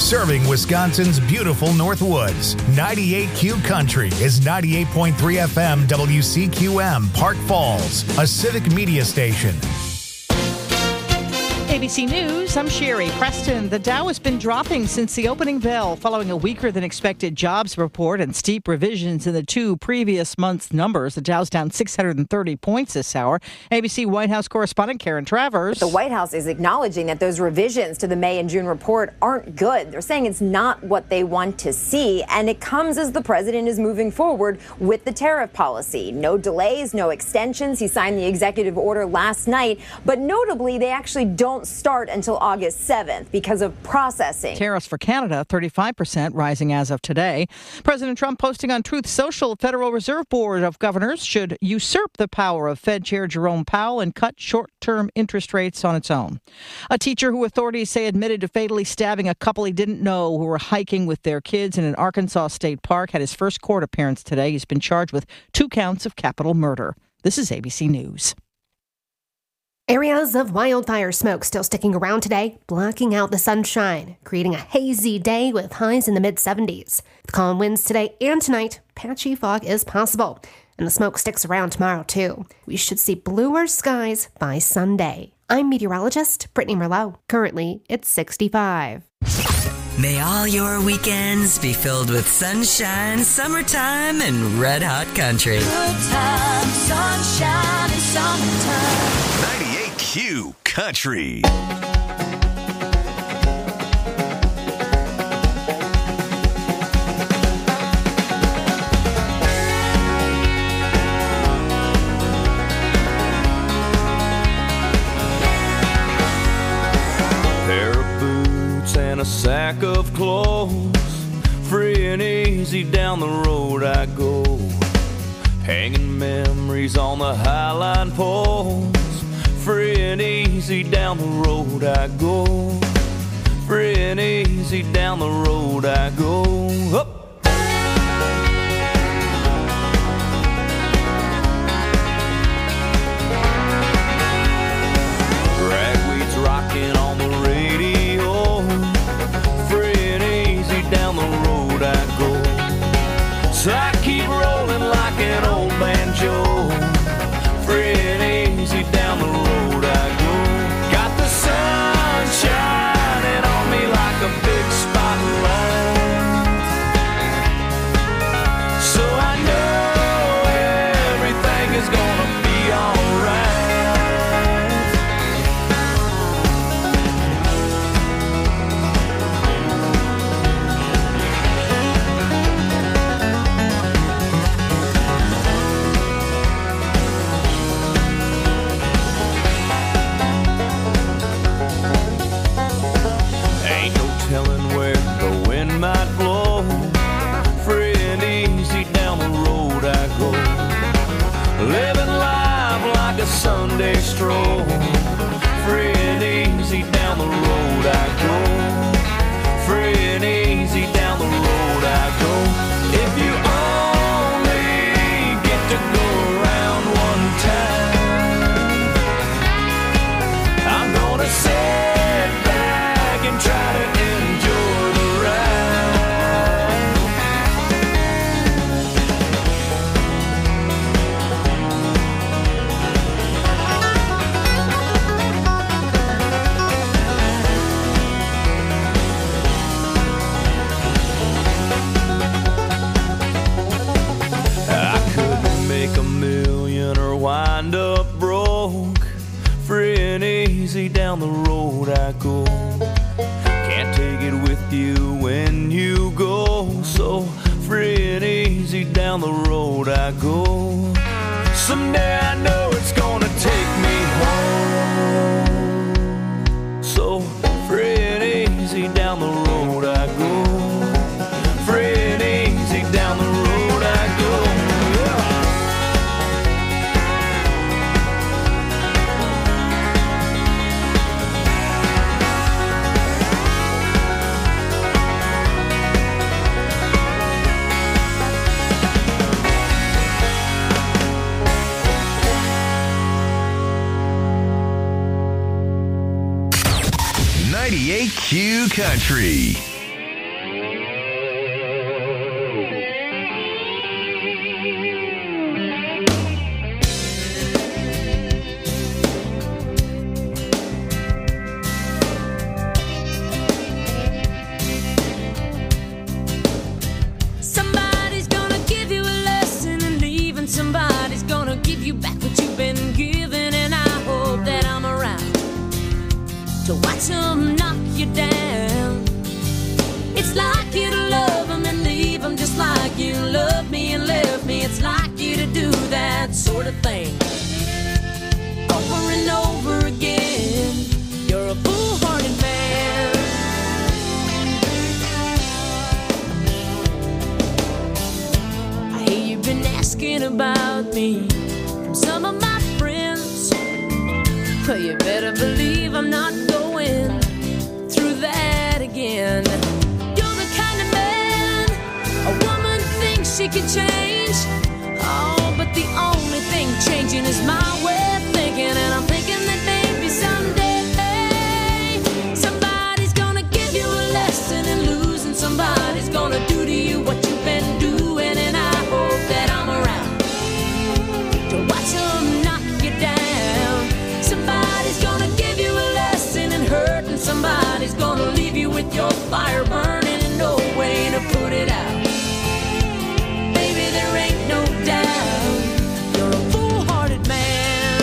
serving Wisconsin's beautiful Northwoods. 98Q Country is 98.3 FM WCQM, Park Falls, a civic media station. ABC News, I'm Sherry Preston. The Dow has been dropping since the opening bell following a weaker than expected jobs report and steep revisions in the two previous months' numbers. The Dow's down 630 points this hour. ABC White House correspondent Karen Travers. The White House is acknowledging that those revisions to the May and June report aren't good. They're saying it's not what they want to see, and it comes as the president is moving forward with the tariff policy. No delays, no extensions. He signed the executive order last night, but notably, they actually don't start until August 7th because of processing. Tariffs for Canada, 35%, rising as of today. President Trump posting on Truth Social, Federal Reserve Board of Governors should usurp the power of Fed Chair Jerome Powell and cut short-term interest rates on its own. A teacher who authorities say admitted to fatally stabbing a couple he didn't know who were hiking with their kids in an Arkansas state park had his first court appearance today. He's been charged with 2 counts of capital murder. This is ABC News. Areas of wildfire smoke still sticking around today, blocking out the sunshine, creating a hazy day with highs in the mid-70s. With calm winds today and tonight, patchy fog is possible, and the smoke sticks around tomorrow too. We should see bluer skies by Sunday. I'm meteorologist Brittany Merlot. Currently, it's 65. May all your weekends be filled with sunshine, summertime, and red-hot country. Good time, sunshine, and summertime. 98Q Country. Pair of boots and a sack of clothes, free and easy down the road I go, hanging memories on the highline poles. Free and easy down the road I go, free and easy down the road I go. Up. Ragweed's rocking on the radio, free and easy down the road I go. So I keep rolling like an old banjo, free and easy down the road I go. Got the sun shining on me like a big spotlight, so I know everything is gonna be alright. Might blow, free and easy down the road I go, living life like a Sunday stroll, free and easy down the road I go, free and easy down the road I go. If you only get to go around one time, I'm gonna sit back and try to enjoy the ride. Wind up broke, free and easy down the road I go. Can't take it with you when you go, so free and easy down the road I go. Someday I know it's gonna take me home, so free and easy down the road I go, free and easy down the road I go. Q Country. over again. You're a foolhardy man. I hear you've been asking about me from some of my friends. Well, you better believe I'm not going through that again. You're the kind of man a woman thinks she can change. Oh, but the only thing changing is my way of thinking. And I'm thinking that maybe someday somebody's gonna give you a lesson in losing. Somebody's gonna do to you what you've been doing. And I hope that I'm around to watch them knock you down. Somebody's gonna give you a lesson in hurt, and somebody's gonna leave you with your fire burning and no way to put it out. Baby, there ain't no doubt you're a foolhardy man.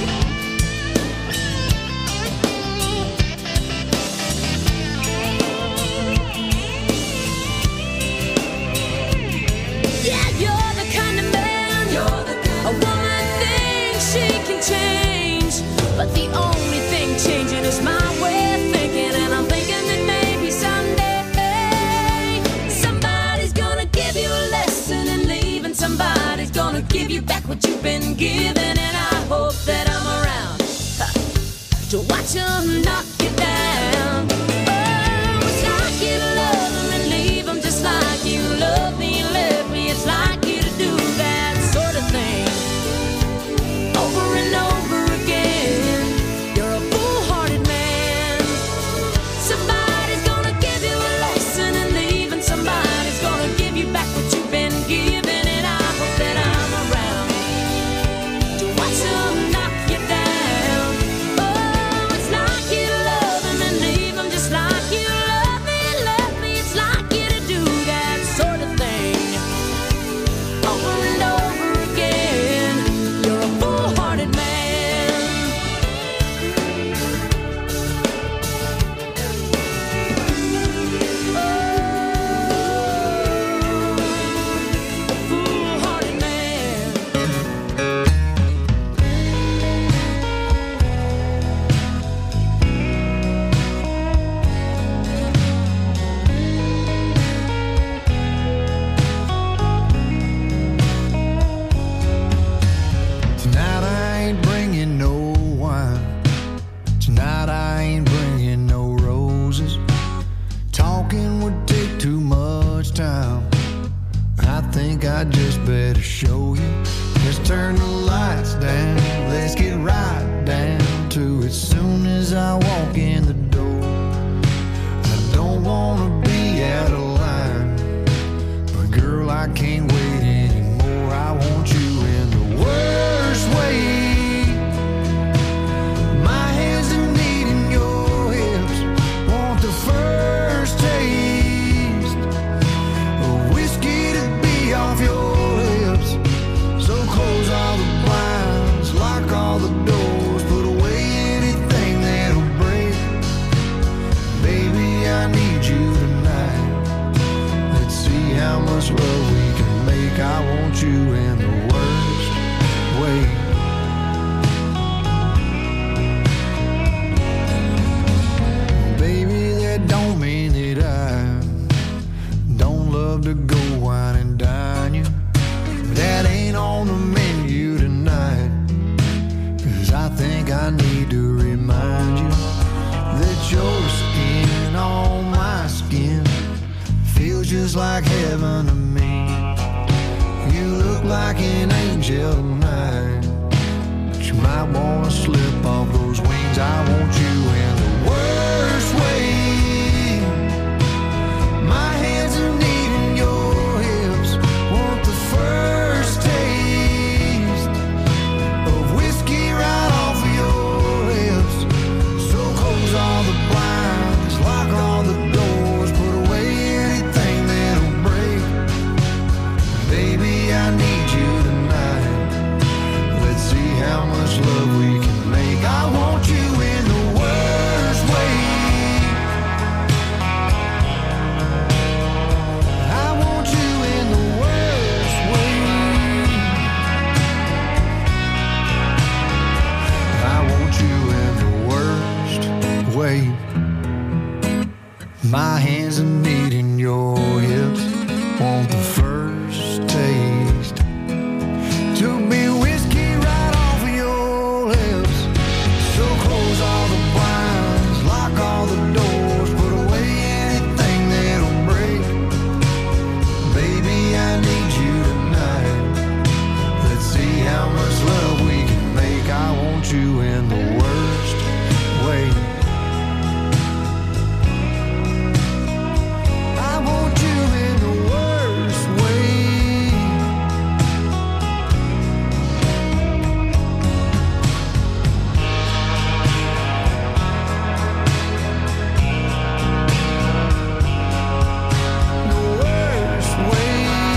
Yeah, you're the kind of man a woman thinks she can change, but the only thing changing is my way of thinking. And I'm thinking that maybe someday somebody's gonna give you a lesson in leaving. Somebody's gonna give you back what you've been given. And I hope that I'm around to watch them knock you down. Oh, it's like you love them and leave them, just like you love me and left me. It's like you to do that sort of thing over and over again. You're a foolhardy man. Somebody's gonna give you a lesson in leaving. Somebody's gonna give you back what you've been given. And I hope that I'm around to watch them knock you down. Oh, it's like you love them and leave them, just like you love me and left me. It's like you to do that sort of thing over and over again. You're a foolhardy man. Oh, foolhardy man. Tonight I ain't bringing no wine. Tonight I ain't bringing no roses. Talking would take too much time. I think I just better show you. Let's turn the lights down. Let's get right down to it. Soon as I walk in the door, I don't wanna be out of line, but girl, I can't wait anymore. I want you in the worst way. My hands are needing your hips. Want the first taste of whiskey to be off your lips. So close all the blinds, lock all the doors, put away anything that'll break. Baby, I need you tonight. Let's see how much love we can make. I want you in the worst way. Baby, that don't mean that I don't love to go wine and dine you. That ain't on the menu tonight. 'Cause I think I need to remind you that your skin on my skin feels just like heaven to me. You look like an angel tonight, but you might wanna slip off those wings. I want you in the worst way. My hands are needing your hips. Want the first taste of whiskey right off of your lips. So close all the blinds, lock all the doors, put away anything that'll break. Baby, I need you tonight. Let's see how much love we can make. I want you in the world. Want the first taste to be whiskey right off of your lips. So close all the blinds, lock all the doors, put away anything that'll break. Baby, I need you tonight. Let's see how much love we can make. I want you in the worst way. I want you in the worst way. The worst way.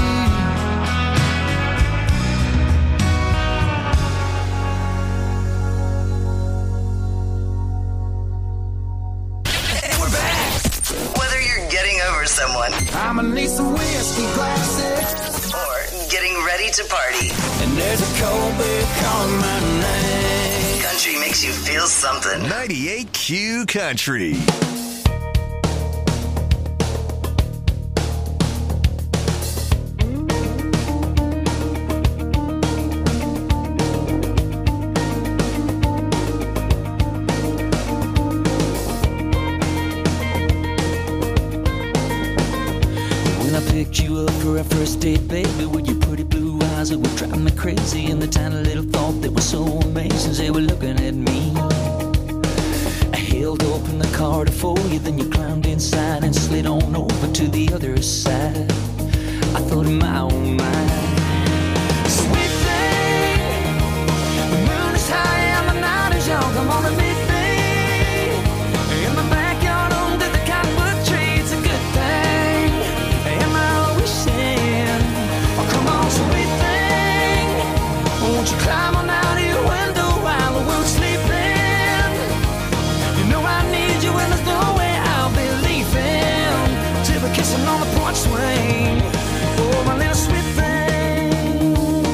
And we're back. Whether you're getting over someone I'ma need some whiskey glasses. or getting ready to party, And there's a cold beer calling my name. country makes you feel something. 98Q Country. When I picked you up for our first date, baby, with your pretty blue eyes that were driving me crazy, and the tiny little thought that was so amazing, they were looking at me. I held open the car to for you, then you climbed inside and slid on over to the other side. I thought in my own mind, sweet thing, the moon is high and the night is young. Come on and meet me in the backyard under the cottonwood tree. It's a good thing. Am I wishing? Oh, come on, sweet thing, won't you climb on out of your window while the world's sleeping? You know I need you and there's no way I'll be leaving till we're kissing on the porch swing. Oh, my little sweet thing.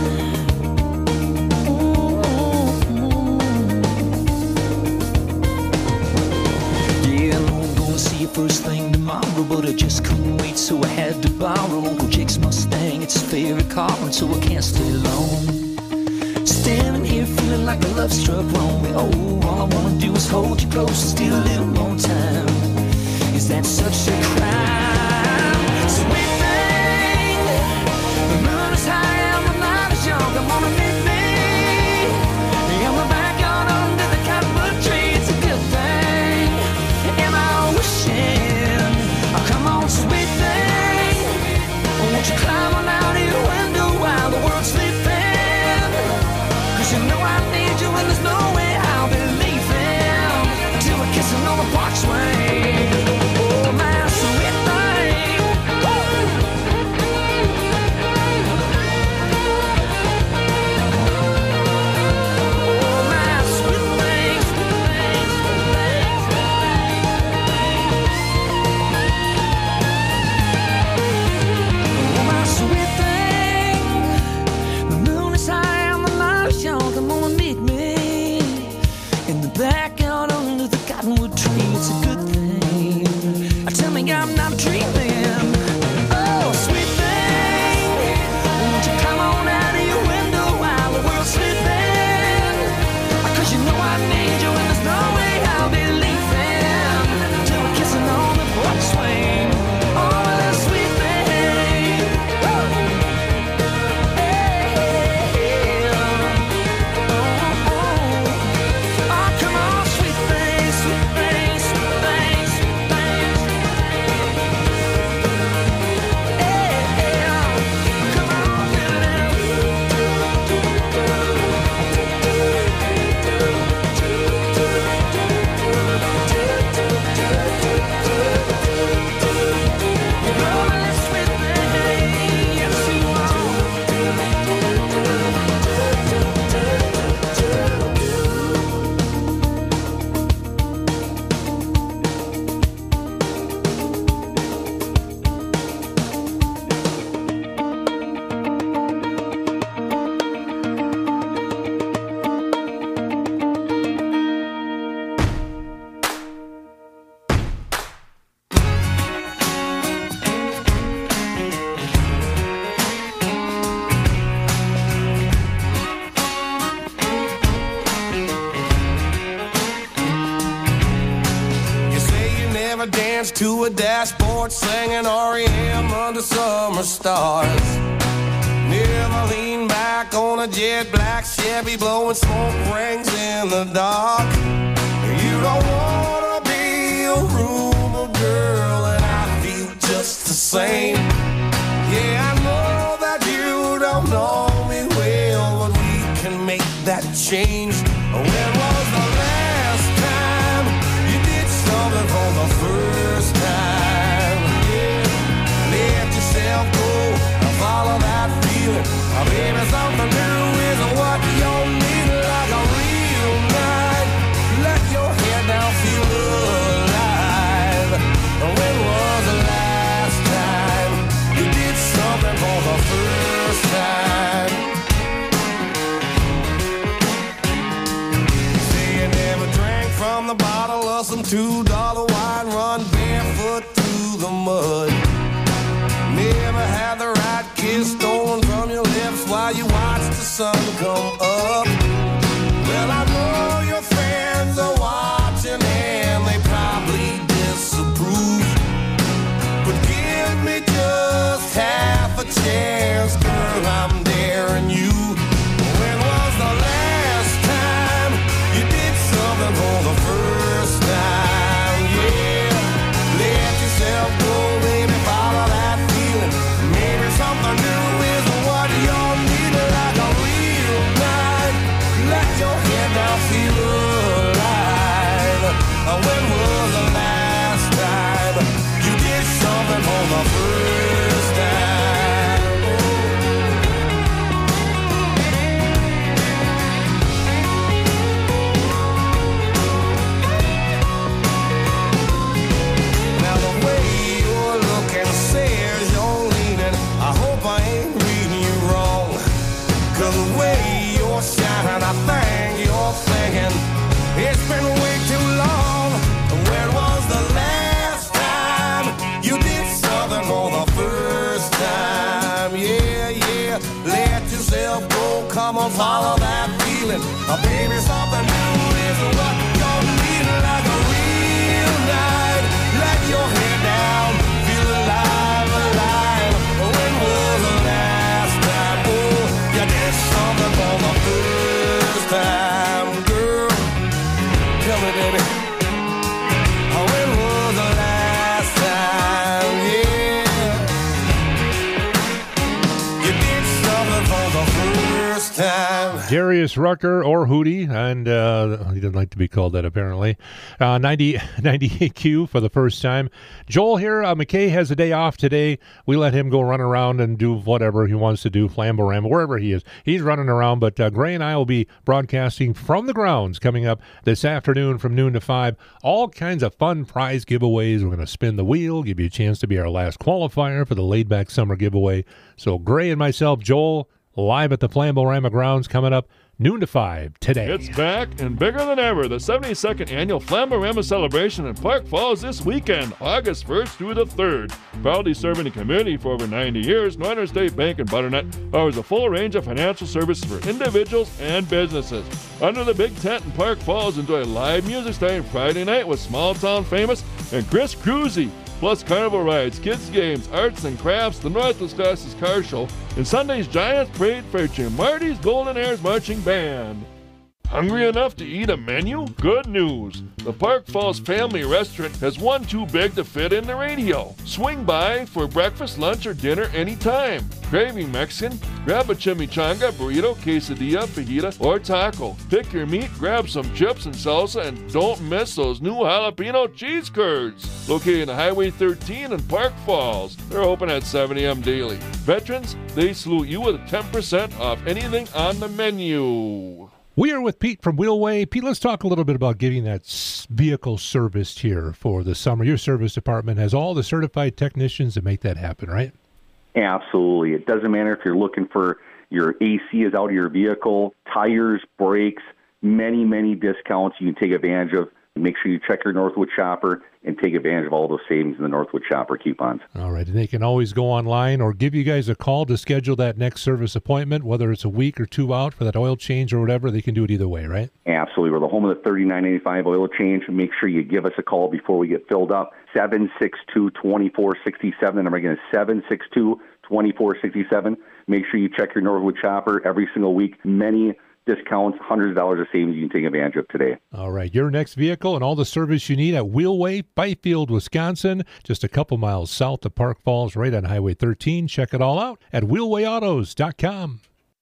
Yeah, I know I'm gonna see you first thing tomorrow, but I just couldn't wait, so I had to borrow Uncle Jake's Mustang. It's his favorite car, and so I can't stay long. Standing here feeling like a love struck wrong. Oh, all I wanna do is hold you close and steal a little more time. Is that such a crime? Sweet thing, the moon is high and the night is young. Come on and meet me in the backyard under the cottonwood tree. It's a good thing. Am I wishing? Oh, come on, sweet thing, won't you climb on out of your window while the world's sleeping? 'Cause you know I need you and there's no way I'll be leaving till we're kissing on the porch swing. Oh, my sweet thing. to a dashboard singing REM under summer stars. Never lean back on a jet black Chevy blowing smoke rings in the dark. You don't wanna be a rumor girl, and I feel just the same. Yeah, I know that you don't know me well, but we can make that change. When was the last time you did something for the first time? Yeah, let yourself go and follow that feeling. Maybe something new is what you need, like a real night. Let your head down, feel alive. When was the last time you did something for the first time? Say you never drank from the bottle of some $2 wine, run barefoot through the mud. Never had the right kiss stolen from your lips while you watched the sun come up. Well, I know your friends are watching and they probably disapprove, but give me just half a chance, girl, I'm daring you. When was the last time you did something for the first time? Yeah, let yourself go, baby, follow that feeling. Maybe something new is what you'll need, like a real night. Let your head down, feel alive. When was the last time you did something for the first time? Now the way you're looking says you're leaning. I hope I ain't reading you wrong, 'cause the way you're shining, I think you're thinking it's been way too long. When was the last time you did something for the first time? Yeah, yeah, let yourself go, come on, follow that feeling. Baby, something new is what you're needing, like a real night. Let your head down, feel alive, alive. When was the last time, oh, you did something for the first time, girl? Tell me, baby, when was the last time, yeah, you did something for the first time? Darius Rucker or Hootie, and he doesn't like to be called that apparently. 98Q for the first time. Joel here. McKay has a day off today. We let him go run around and do whatever he wants to do, Flamborama, wherever he is. He's running around, but Gray and I will be broadcasting from the grounds coming up this afternoon from noon to 5. All kinds of fun prize giveaways. We're going to spin the wheel, give you a chance to be our last qualifier for the laid-back summer giveaway. So Gray and myself, Joel, live at the Flamborama grounds coming up noon to 5 today. It's back and bigger than ever. The 72nd annual Flamborama celebration in Park Falls this weekend, August 1st through the 3rd. Proudly serving the community for over 90 years, Northern State Bank and Butternut offers a full range of financial services for individuals and businesses. Under the big tent in Park Falls, enjoy live music starting Friday night with Small Town Famous and Chris Cruzy. Plus carnival rides, kids games, arts and crafts, the Northwest Classes car show, and Sunday's Giants Parade featuring Marty's Golden Heirs Marching Band. Hungry enough to eat a menu? Good news! The Park Falls Family Restaurant has one too big to fit in the radio. Swing by for breakfast, lunch, or dinner anytime. Craving Mexican? Grab a chimichanga, burrito, quesadilla, fajita, or taco. Pick your meat, grab some chips and salsa, and don't miss those new jalapeno cheese curds. Located on Highway 13 in Park Falls. They're open at 7 a.m. daily. Veterans, they salute you with 10% off anything on the menu. We are with Pete from Wheelway. Pete, let's talk a little bit about getting that vehicle serviced here for the summer. Your service department has all the certified technicians to make that happen, right? Absolutely. It doesn't matter if you're looking for your AC is out of your vehicle, tires, brakes, many discounts you can take advantage of. Make sure you check your Northwood shopper and take advantage of all those savings in the Northwood Shopper coupons. All right, and they can always go online or give you guys a call to schedule that next service appointment, whether it's a week or two out for that oil change or whatever. They can do it either way, right? Absolutely. We're the home of the $39.85 oil change. Make sure you give us a call before we get filled up. 762-2467. The number again is 762-2467. Make sure you check your Northwood Shopper every single week. Many discounts, hundreds of dollars of savings you can take advantage of today. All right, your next vehicle and all the service you need at Wheelway, Byfield, Wisconsin, just a couple miles south of Park Falls, right on Highway 13. Check it all out at wheelwayautos.com.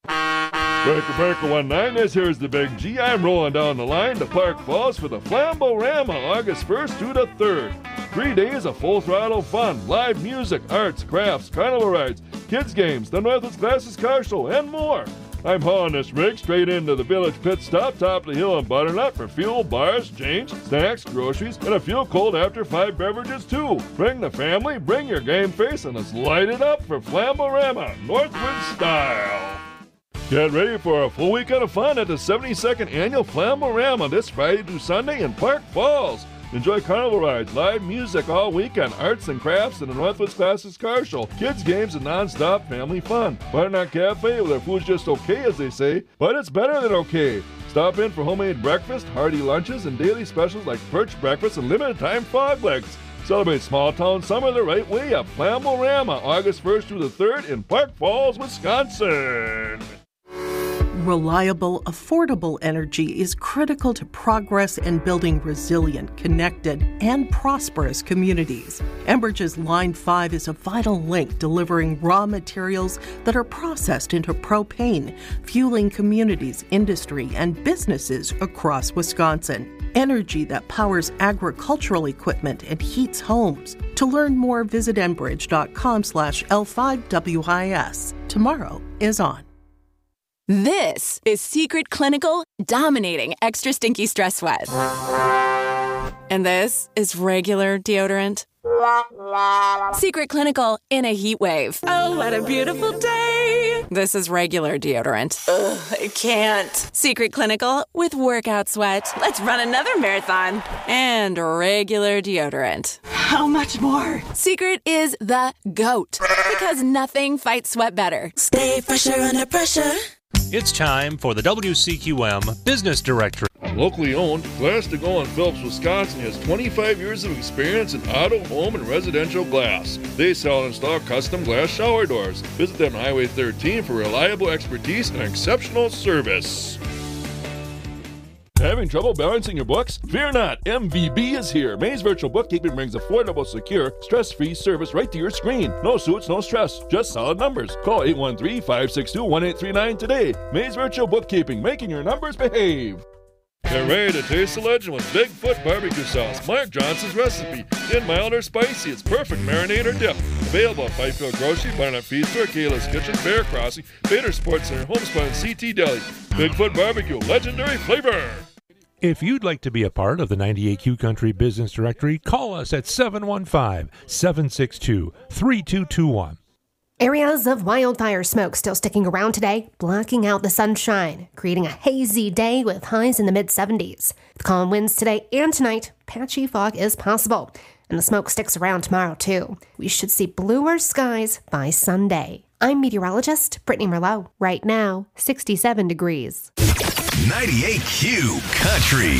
Breaker 19, this here's the Big G. I'm rolling down the line to Park Falls for the Flamborama, August 1st through the 3rd. 3 days of full throttle fun, live music, arts, crafts, carnival rides, kids games, the Northwoods Classics Car Show, and more. I'm hauling this rig straight into the Village Pit Stop, top of the hill in Butternut for fuel, bars, change, snacks, groceries, and a few cold after 5 beverages too. Bring the family, bring your game face, and let's light it up for Flamborama, Northwood style. Get ready for a full weekend of fun at the 72nd Annual Flamborama this Friday through Sunday in Park Falls. Enjoy carnival rides, live music all weekend, arts and crafts, and the Northwoods Classics Car Show, kids games, and non-stop family fun. Butternut Cafe, where their food's just okay, as they say, but it's better than okay. Stop in for homemade breakfast, hearty lunches, and daily specials like perch breakfast and limited-time frog legs. Celebrate small town summer the right way at Flamborama, August 1st through the 3rd in Park Falls, Wisconsin. Reliable, affordable energy is critical to progress in building resilient, connected, and prosperous communities. Enbridge's Line 5 is a vital link delivering raw materials that are processed into propane, fueling communities, industry, and businesses across Wisconsin. Energy that powers agricultural equipment and heats homes. To learn more, visit enbridge.com/L5WIS. Tomorrow is on. This is Secret Clinical dominating extra stinky stress sweat. And this is regular deodorant. Secret Clinical in a heat wave. Oh, what a beautiful day. This is regular deodorant. Ugh, I can't. Secret Clinical with workout sweat. Let's run another marathon. And regular deodorant. How much more? Secret is the GOAT. Because nothing fights sweat better. Stay fresher under pressure. It's time for the WCQM Business Directory. Locally owned, Glass to Go in Phillips, Wisconsin has 25 years of experience in auto, home, and residential glass. They sell and install custom glass shower doors. Visit them on Highway 13 for reliable expertise and exceptional service. Having trouble balancing your books? Fear not, MVB is here. Maze Virtual Bookkeeping brings affordable, secure, stress-free service right to your screen. No suits, no stress, just solid numbers. Call 813-562-1839 today. Maze Virtual Bookkeeping, making your numbers behave. Get ready to taste the legend with Bigfoot barbecue sauce. Mark Johnson's recipe. In mild or spicy, it's perfect marinade or dip. Available at Byfield Grocery, Butternut Feed Store, Kayla's Kitchen, Bear Crossing, Bader Sports Center, Homespun, and CT Deli. Bigfoot barbecue, legendary flavor. If you'd like to be a part of the 98Q Country Business Directory, call us at 715-762-3221. Areas of wildfire smoke still sticking around today, blocking out the sunshine, creating a hazy day with highs in the mid-70s. With calm winds today and tonight, patchy fog is possible, and the smoke sticks around tomorrow too. We should see bluer skies by Sunday. I'm meteorologist Brittany Merlot. Right now, 67 degrees. 98Q Country.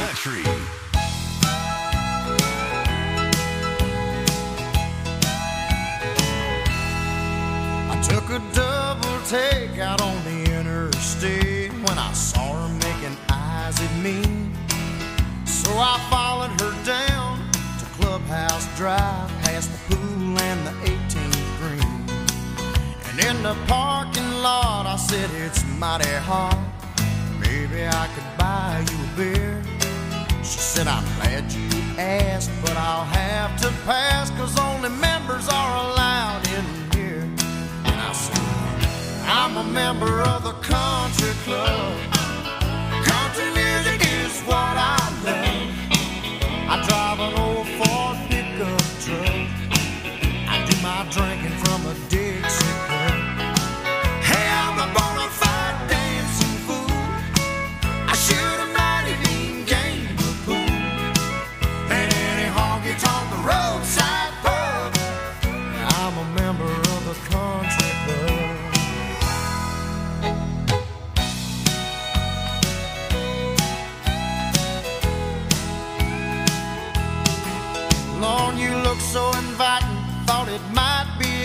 I took a double take out on the interstate when I saw her making eyes at me. So I followed her down to Clubhouse Drive, past the pool and the 18th green. And in the parking lot I said, it's mighty hot, maybe I could buy you a beer. She said, I'm glad you asked, but I'll have to pass, 'cause only members are allowed in here. And I said, I'm a member of the country club. Country music is what I love. I drive an old Ford pickup truck. I do my drinking from a Dixie cup. Hey, I'm a bona fide dancing fool. I shoot a 90 game of pool. And any honky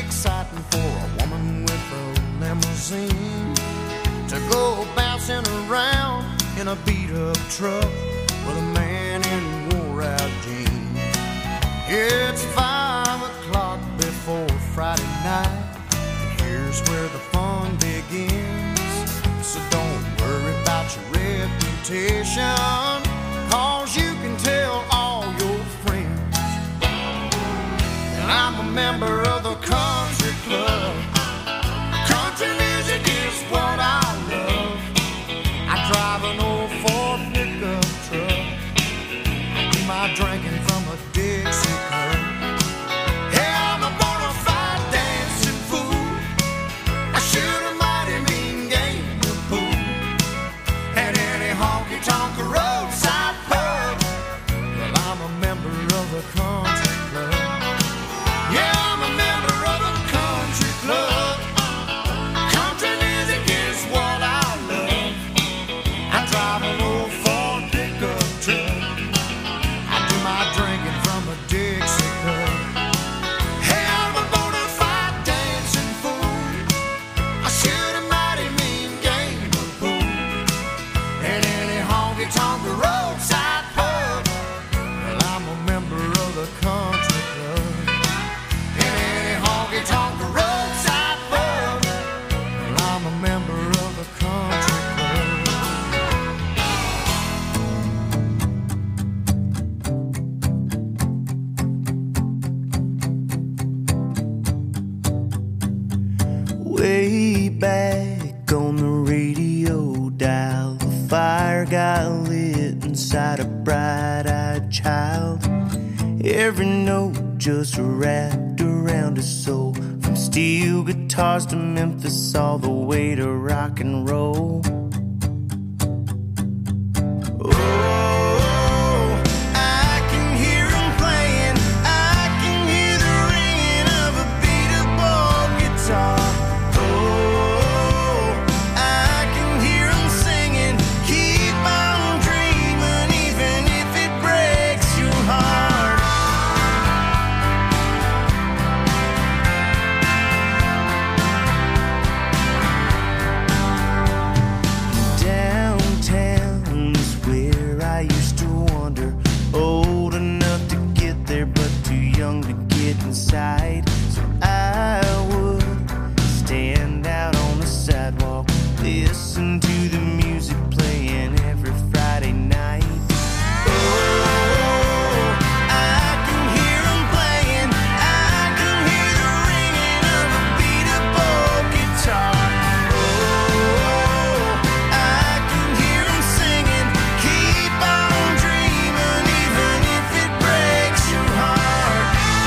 exciting for a woman with a limousine to go bouncing around in a beat-up truck with a man in wore-out jeans. It's 5 o'clock before Friday night, and here's where the fun begins. So don't worry about your reputation, 'cause you can tell all your friends. And I'm a member of the country club. Country music is what I love. I drive an old Ford pickup truck. I do my drinking from a Dixie cup. Hey, I'm a bona fide dancing fool. I shoot a mighty mean game of pool at any honky-tonk roadside pub. Well, I'm a member of the country club. Yeah, I'm a member of the country club. Country music is what I love. I drive an old Ford pickup truck. I do my drinking from a Dixie cup. Hey, I'm a bona fide dancing fool. I shoot a mighty mean game of pool at any honky-tonk roadside pub. Well, I'm a member of the country club. At any honky-tonk roadside pub. Well, I'm a member of the country club. Way back on the radio dial, the fire got lit inside a bright-eyed child. Every note just wrapped around his soul, from steel guitars to Memphis, all the way to rock and roll. Oh, I can hear him playing, I can hear the ringing of a beat-up old guitar. Oh, I can hear him singing, keep on dreaming, even if it breaks your heart. Downtown is where I used to wander, old enough to get there but too young to get inside. So I would stand out on the sidewalk, listen to the music playing every Friday night. Oh, I can hear 'em playing, I can hear the ringing of a beat-up old guitar. Oh, I can hear 'em singing, keep on dreaming, even if it breaks your heart.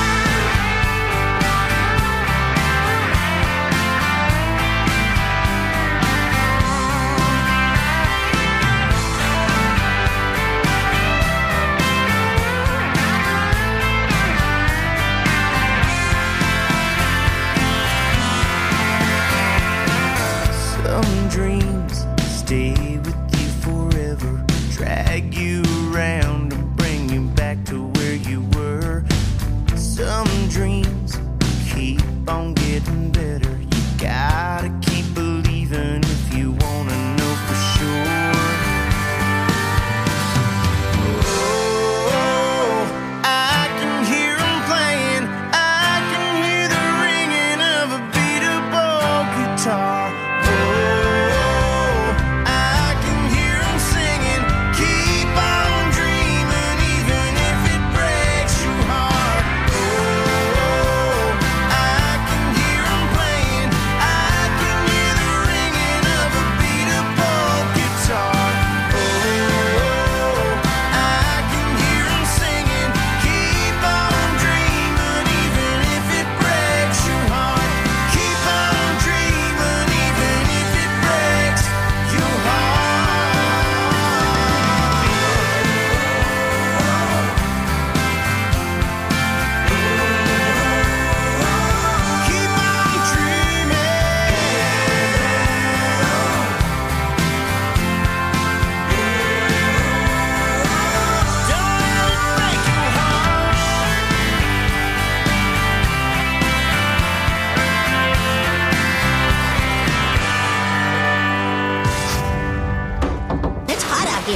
Some dreams stay with you forever, drag you around and bring you back to where you were. Some dreams keep on getting better. You gotta keep believing if you wanna know for sure. Oh, I can hear 'em playing, I can hear the ringing of a beat-up old guitar. Oh, I can hear 'em singing, keep on dreaming, even if it breaks your heart. Oh, I can hear 'em playing,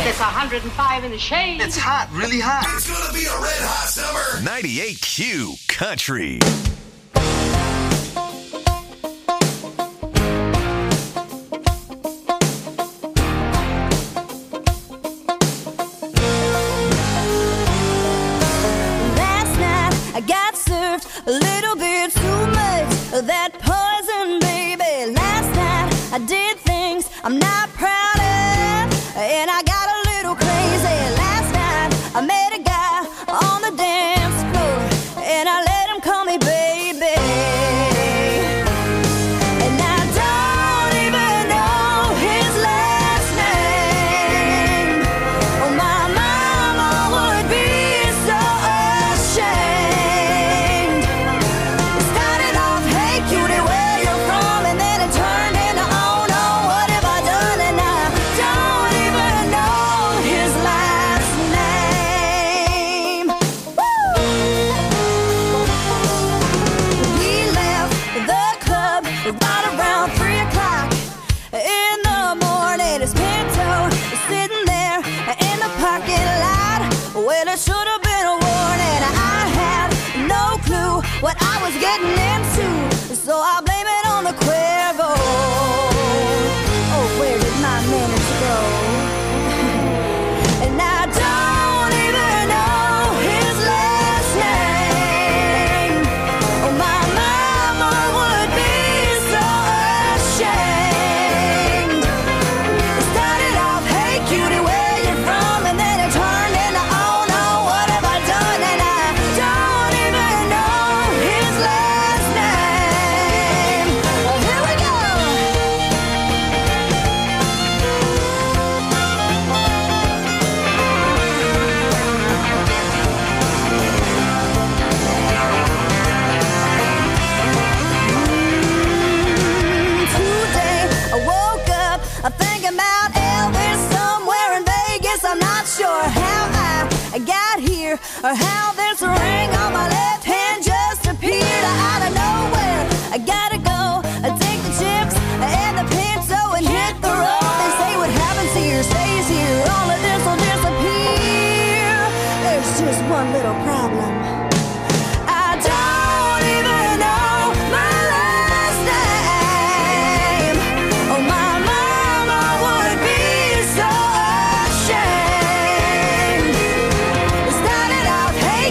it's 105 in the shade. It's hot, really hot. It's gonna be a red hot summer. 98Q Country. Last night I got served a little bit too much of that poison, baby. Last night I did things I'm not proud of, and I got a little crazy. Last night I met a guy on the dance floor, and I let him call me baby. And I don't even know his last name. Oh, my mama would be so ashamed. It started off, hey cutie, where you from? And then it turned into, oh no, what have I done? And I don't even know his last name. Woo! We left the club right around 3 o'clock in the morning. His Pinto was sitting there in the parking lot. Well, it should have been a warning. I had no clue what I was getting into, so I blame it on the Cuervo. Oh, where did my manners go? And I don't even know his last name. Oh, my mama would be so ashamed. It started off, hey cutie, where you from? And then it turned into, oh no, what have I done? And I don't even know his last name. Oh, here we go. Today I woke up thinking about Elvis somewhere in Vegas. I'm not sure how I got here or how this ring on my left hand just appeared out of nowhere. I gotta go take the chips and the Pinto and hit the road. They say what happens here stays here. All of this will disappear. There's just one little problem. I don't even know my last name. Oh, my mama would be so ashamed. It started out, hey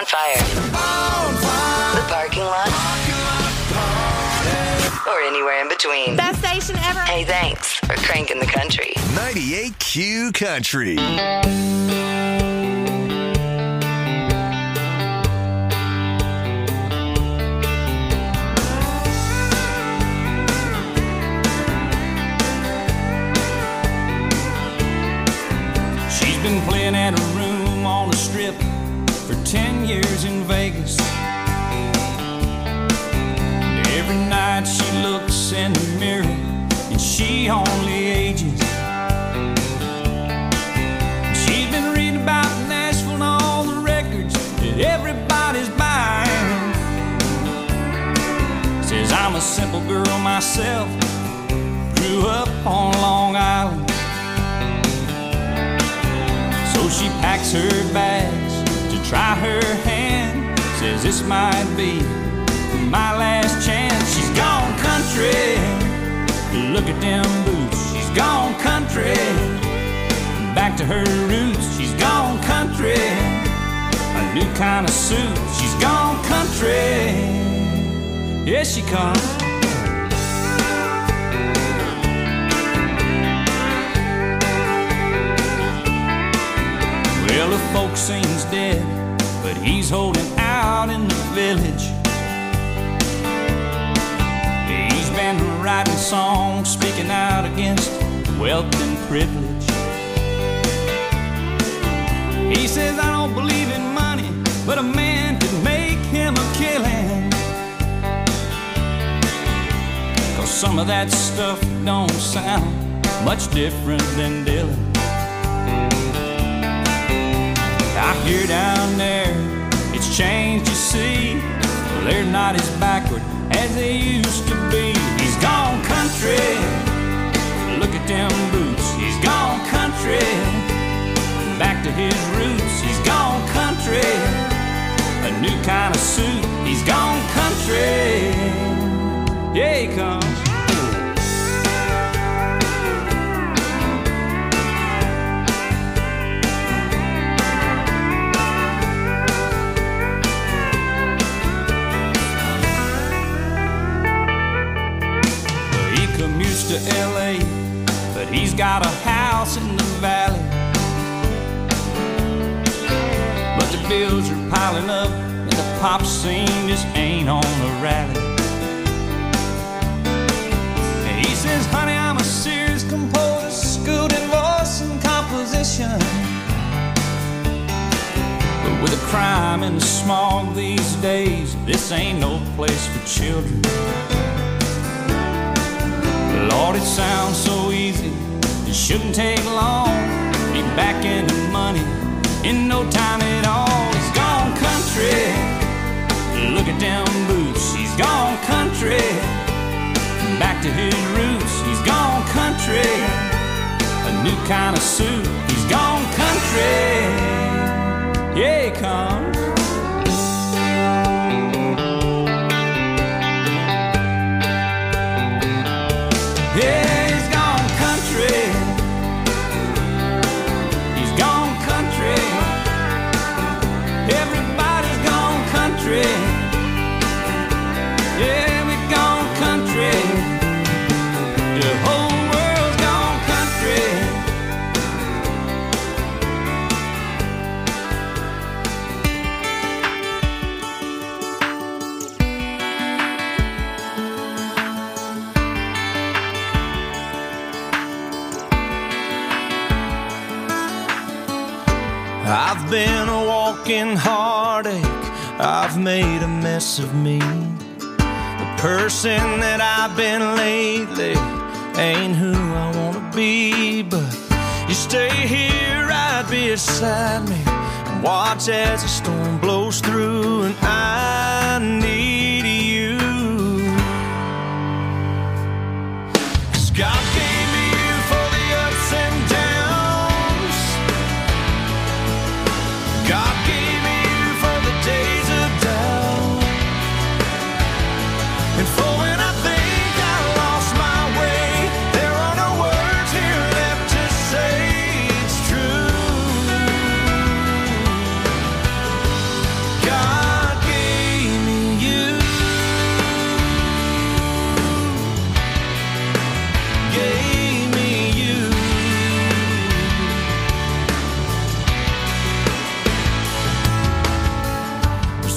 bonfire, the parking lot, or anywhere in between. Best station ever. Hey, thanks for cranking the country. 98Q Country. She's been playing at a room on the strip for 10 years in Vegas. And every night she looks in the mirror and she only ages. She's been reading about Nashville and all the records that everybody's buying. Says I'm a simple girl myself, grew up on Long Island. So she packs her bags to try her hand. Says this might be my last chance. She's gone country, look at them boots. She's gone country, back to her roots. She's gone country, a new kind of suit. She's gone country, here she comes. Well, the folks say he's dead, but he's holding out in the village. He's been writing songs, speaking out against wealth and privilege. He says, I don't believe in money, but a man could make him a killing. 'Cause some of that stuff don't sound much different than Dylan. I hear down there, it's changed, you see. Well, they're not as backward as they used to be. He's gone country, look at them boots. He's gone country, back to his roots. He's gone country, a new kind of suit. He's gone country, yeah, he comes. To LA, but he's got a house in the valley. But the bills are piling up and the pop scene just ain't on a rally. And he says, honey, I'm a serious composer, schooled in voice and composition. But with the crime and the smog these days, this ain't no place for children. Lord, it sounds so easy, it shouldn't take long. Be back in the money in no time at all. He's gone country, look at them boots. He's gone country, back to his roots. He's gone country, a new kind of suit. He's gone country, yeah, he comes. Yeah, he's gone country. He's gone country. Everybody's gone country. Yeah, we've gone country. The whole world's gone country. I've been a walking heartache, I've made a mess of me. The person that I've been lately ain't who I wanna be. But you stay here right beside me and watch as the storm blows through. And I need you, 'cause God gave me you for the ups and downs. God gave me you for the days of doubt, and for when I think I lost my way, there are no words here left to say it's true. God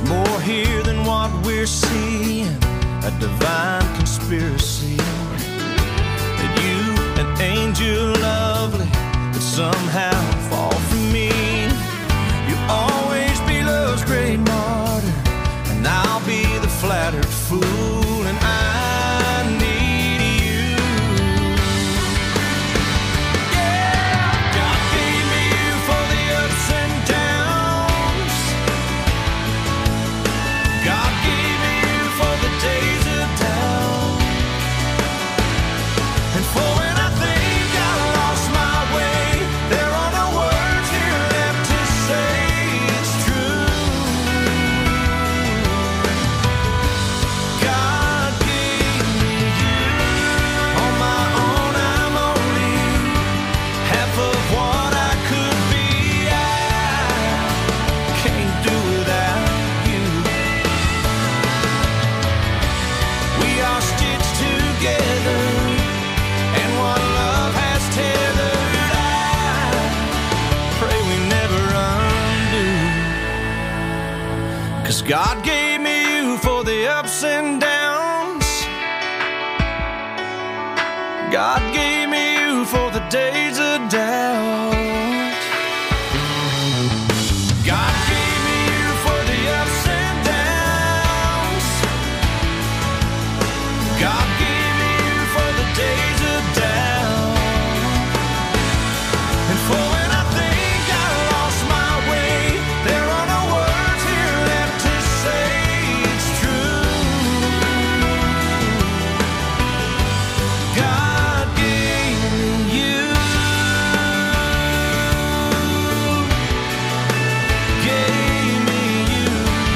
There's more here than what we're seeing, a divine conspiracy. That you, an angel lovely, could somehow fall for me. You'll always be love's great martyr, and I'll be the flattered fool, and I need you. Yeah, God gave me you for the ups and downs. God gave me you for the days of doubt, and for when I think I lost my way, there are no words here left to say. It's true. God gave me you. On my own, I'm only half of what I could be. I can't do without you. We are stitched together, and what love has tethered, I pray we never undo. 'Cause God gave me you for the ups and downs. God gave me you for the days of doubt. God gave me you for the ups and downs. God gave me you for the days of doubt. And for when I think I lost my way, there are no words here left to say. It's true. God gave me you. Gave me you.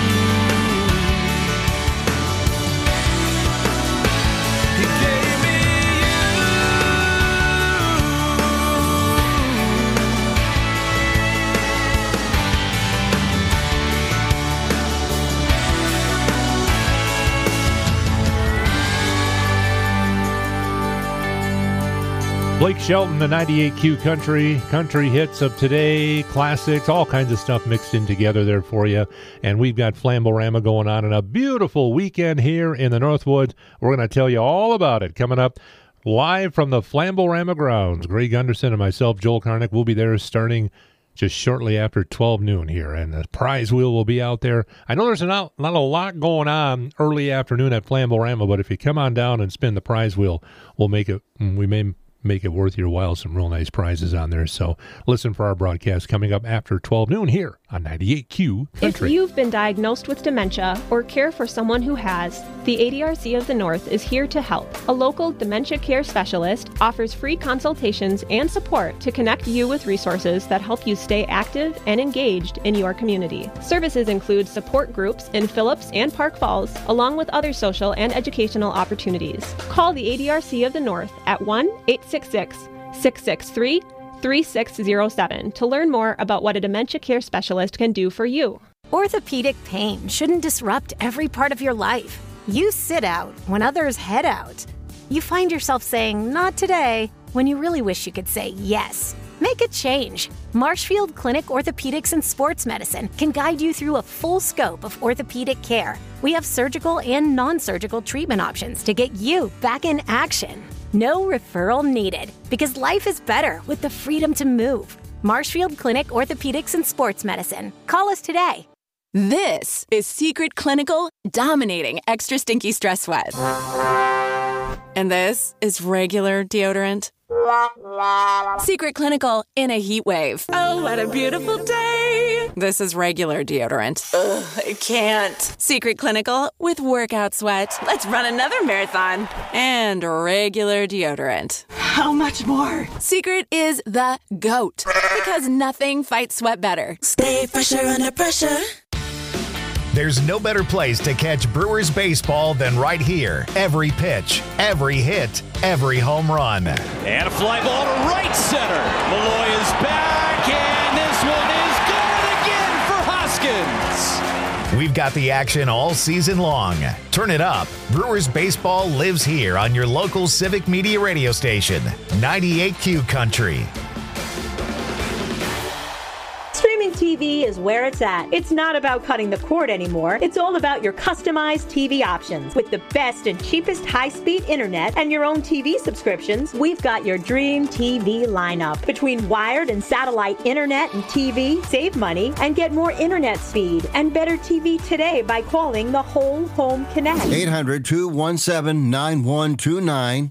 He gave me Blake Shelton, the 98Q country hits of today, classics, all kinds of stuff mixed in together there for you. And we've got Flamborama going on in a beautiful weekend here in the Northwoods. We're going to tell you all about it coming up live from the Flamborama grounds. Greg Gunderson and myself, Joel Karnick, will be there starting just shortly after 12 noon here, and the prize wheel will be out there. I know there's not a lot going on early afternoon at Flamborama, but if you come on down and spin the prize wheel, we may make it worth your while. Some real nice prizes on there. So listen for our broadcast coming up after 12 noon here on 98Q Country. If you've been diagnosed with dementia or care for someone who has, the ADRC of the North is here to help. A local dementia care specialist offers free consultations and support to connect you with resources that help you stay active and engaged in your community. Services include support groups in Phillips and Park Falls, along with other social and educational opportunities. Call the ADRC of the North at 1-866-663-3607 to learn more about what a dementia care specialist can do for you. Orthopedic pain shouldn't disrupt every part of your life. You sit out when others head out. You find yourself saying, "Not today," when you really wish you could say yes. Make a change. Marshfield Clinic Orthopedics and Sports Medicine can guide you through a full scope of orthopedic care. We have surgical and non-surgical treatment options to get you back in action. No referral needed, because life is better with the freedom to move. Marshfield Clinic Orthopedics and Sports Medicine. Call us today. This is Secret Clinical dominating extra stinky stress sweat. And this is regular deodorant. Secret Clinical in a heat wave. Oh, what a beautiful day. This is regular deodorant. Ugh, I can't. Secret Clinical with workout sweat. Let's run another marathon. And regular deodorant. How much more? Secret is the GOAT. Because nothing fights sweat better. Stay fresher under pressure. There's no better place to catch Brewers baseball than right here. Every pitch, every hit, every home run. And a fly ball to right center. Malloy is back, and this one is good again for Hoskins. We've got the action all season long. Turn it up. Brewers baseball lives here on your local Civic Media radio station, 98Q Country. Streaming to TV is where it's at. It's not about cutting the cord anymore. It's all about your customized TV options. With the best and cheapest high-speed internet and your own TV subscriptions, we've got your dream TV lineup. Between wired and satellite internet and TV, save money and get more internet speed and better TV today by calling the Whole Home Connect. 800-217-9129.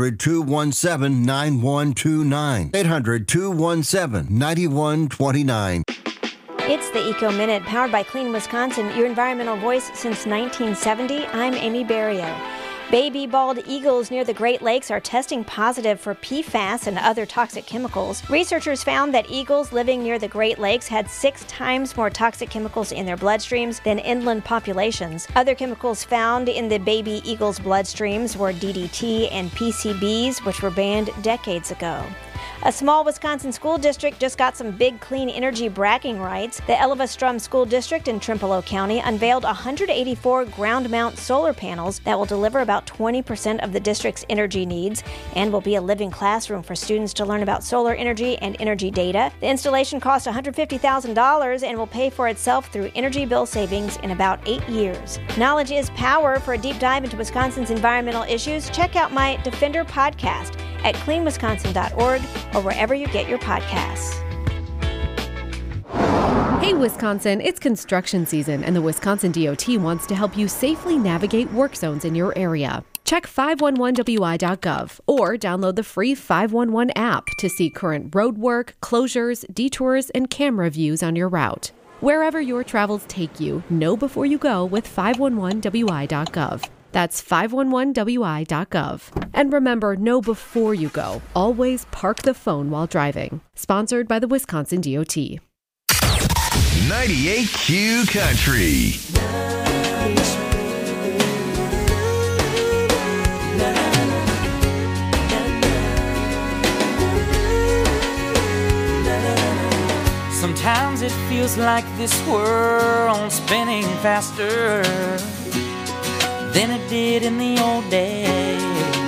800-217-9129. 800-217-9129. It's the Eco Minute, powered by Clean Wisconsin, your environmental voice since 1970. I'm Amy Barrio. Baby bald eagles near the Great Lakes are testing positive for PFAS and other toxic chemicals. Researchers found that eagles living near the Great Lakes had 6 times more toxic chemicals in their bloodstreams than inland populations. Other chemicals found in the baby eagles' bloodstreams were DDT and PCBs, which were banned decades ago. A small Wisconsin school district just got some big clean energy bragging rights. The Elva-Strum School District in Trimolo County unveiled 184 ground-mount solar panels that will deliver about 20% of the district's energy needs and will be a living classroom for students to learn about solar energy and energy data. The installation cost $150,000 and will pay for itself through energy bill savings in about 8 years. Knowledge is power. For a deep dive into Wisconsin's environmental issues, check out my Defender podcast at cleanwisconsin.org or wherever you get your podcasts. Hey Wisconsin, it's construction season and the Wisconsin DOT wants to help you safely navigate work zones in your area. Check 511wi.gov or download the free 511 app to see current road work, closures, detours, and camera views on your route. Wherever your travels take you, know before you go with 511wi.gov. That's 511wi.gov. And remember, know before you go. Always park the phone while driving. Sponsored by the Wisconsin DOT. 98Q Country. Sometimes it feels like this world's spinning faster than it did in the old days.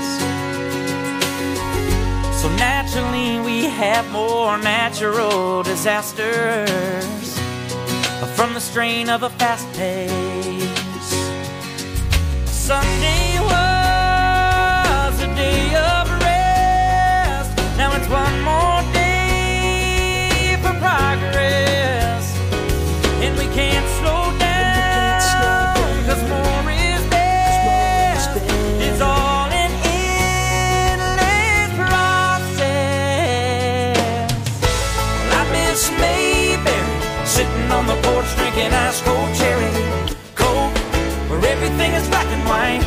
So naturally we have more natural disasters from the strain of a fast pace. Sunday was a day of rest. Now it's one more day for progress, and we can't slow down, 'cause more is best. It's all an endless process. Well, I miss Mayberry, sitting on the porch drinking ice cold cherry Coke, where everything is black and white.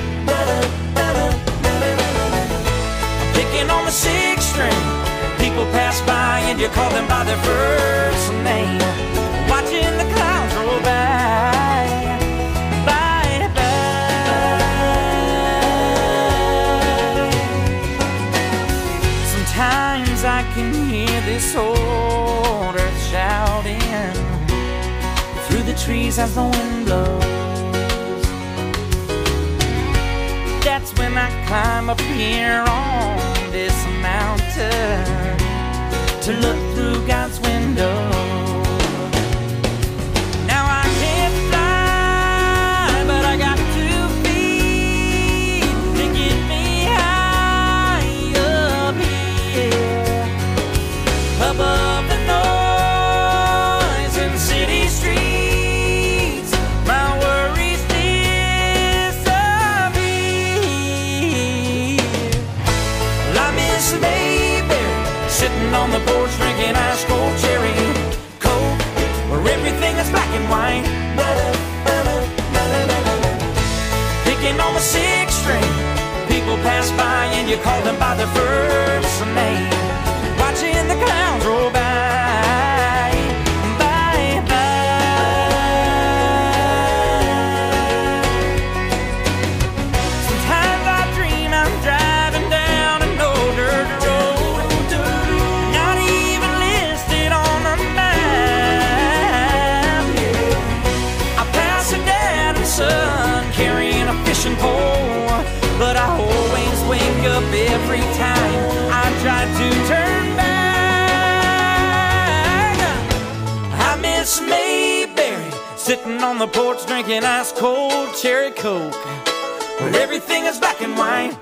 I'm picking on the 6th string. People pass by and you call them by their first name. Watching the clouds roll by, by, by. Sometimes I can hear this old earth shouting through the trees as the wind blows. That's when I climb up here on this mountain to look through God's window. Now I can't fly, but I got 2 feet to get me high up here, above the noise in city streets. My worries disappear. Well, I miss Mayberry, sitting on the porch drinking ice cold cherry Coke, where everything is black and white. Picking on the 6th string. People pass by and you call them by their first name. Watching the clouds roll by, by, by. Sometimes I dream I'm driving down an old dirt road, not even listed on the map. I pass a dad and son carrying a fishing pole, but I always wake up every time I try to Sitting on the porch drinking ice cold cherry Coke, where everything is black and white.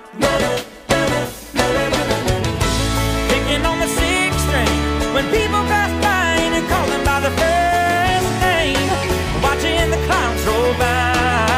Picking on the sixth string when people pass by and call them by their first name. Watching the clouds roll by.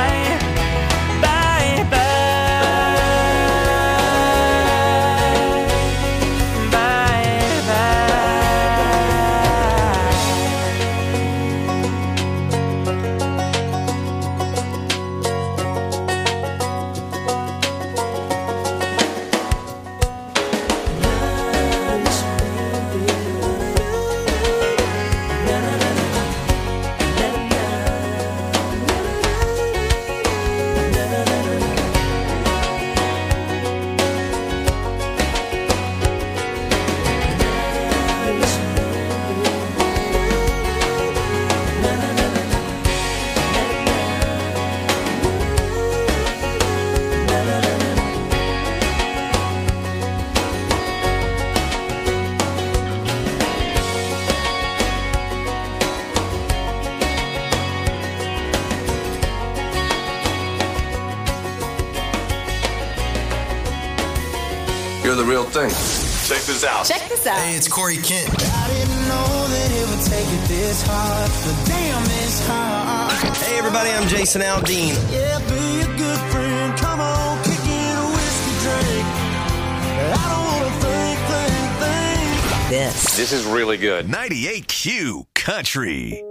You're the real thing. Check this out. Check this out. Hey, it's Corey Kent. I didn't know that it would take it this hard, but damn, it's hard. Hey, everybody, I'm Jason Aldean. Yeah, be a good friend. Come on, kick in a whiskey drink. I don't want to think. This is really good. 98Q Country.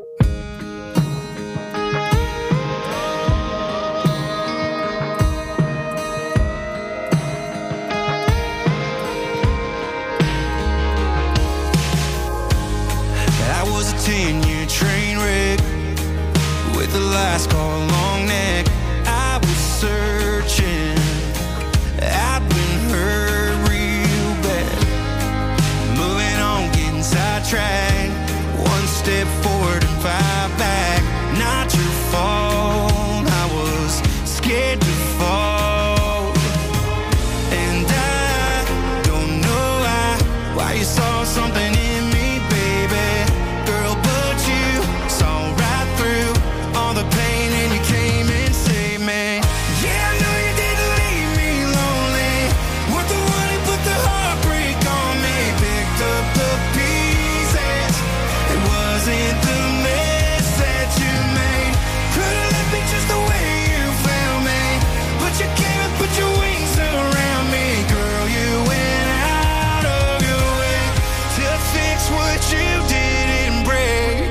I was a 10-year train wreck with a last call long neck. I was searching, I've been hurt real bad. Moving on, getting sidetracked. One step forward and 5 back. Not your fault, I was scared to fall. And I don't know why you saw something in me, baby. Girl, but you saw right through all the pain and you came and saved me. Yeah, I know you didn't leave me lonely. Weren't the one who put the heartbreak on me. Picked up the pieces. It wasn't the mess that you made. Could've left me just the way you found me. But you came and put your wings around me. Girl, you went out of your way to fix what you didn't break.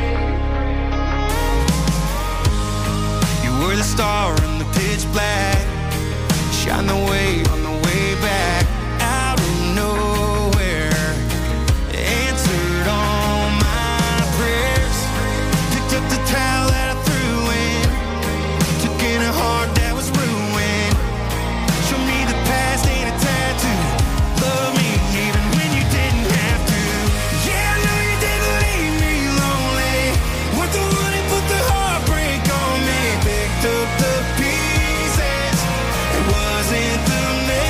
You were the star in the pitch black. Shine the way on the way back. Out of nowhere, answered all my prayers. Picked up the towel that I threw in. Took in a heart that was ruined. Showed me the past ain't a tattoo. Love me even when you didn't have to. Yeah, I know you didn't leave me lonely. Weren't the one who put the heartbreak on me. Picked up the pieces. It wasn't the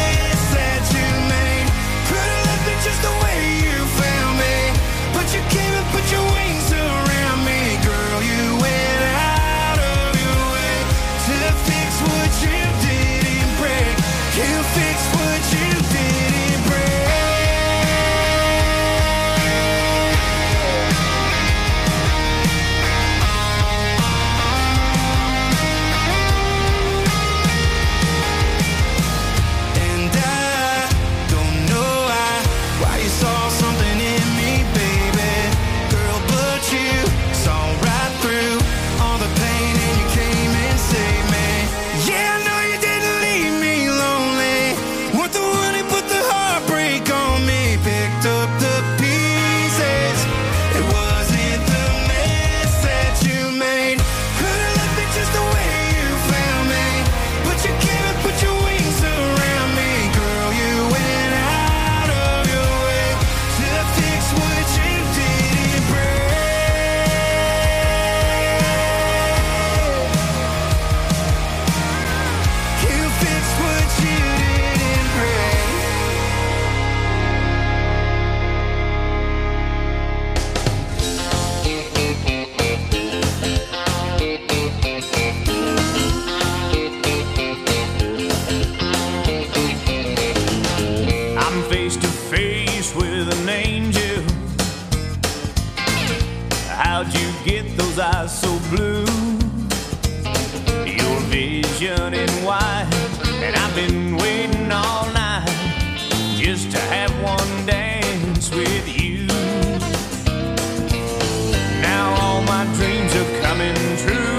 those eyes so blue. Your vision in white, and I've been waiting all night just to have one dance with you. Now all my dreams are coming true.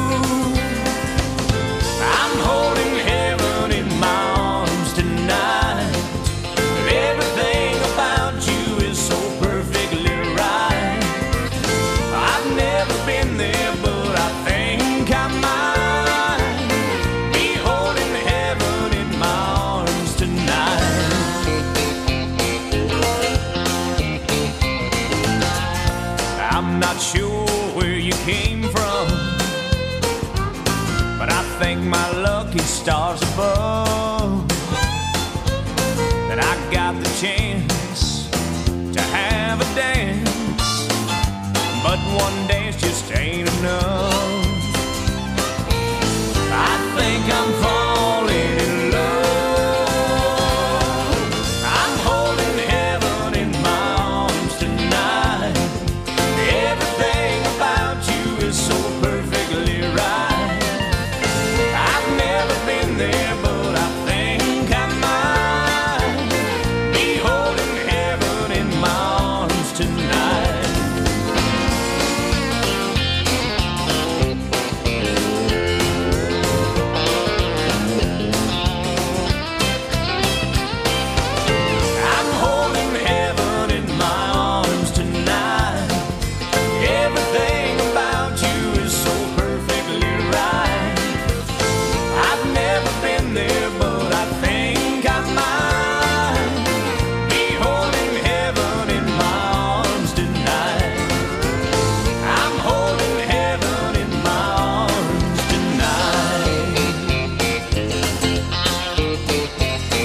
I'm holding heaven in my arms tonight. Everything about you is so perfectly right. I've never been there, but I think I might be holding heaven in my arms tonight. I'm not sure where you came from, but I thank my lucky stars above that I got the chance to have a dance. But one dance just ain't enough.